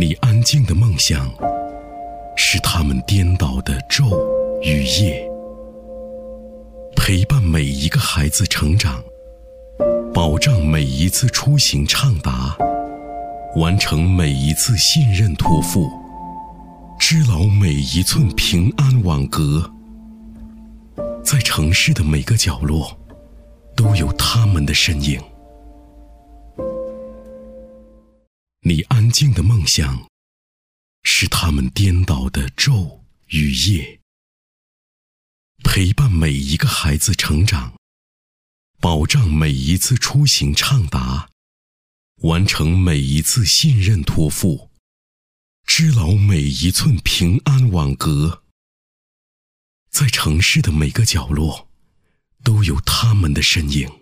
你安静的梦想，是他们颠倒的昼与夜。陪伴每一个孩子成长，保障每一次出行畅达，完成每一次信任托付，织牢每一寸平安网格。在城市的每个角落，都有他们的身影。你安静的梦想，是他们颠倒的昼与夜。陪伴每一个孩子成长，保障每一次出行畅达，完成每一次信任托付，织牢每一寸平安网格。在城市的每个角落，都有他们的身影。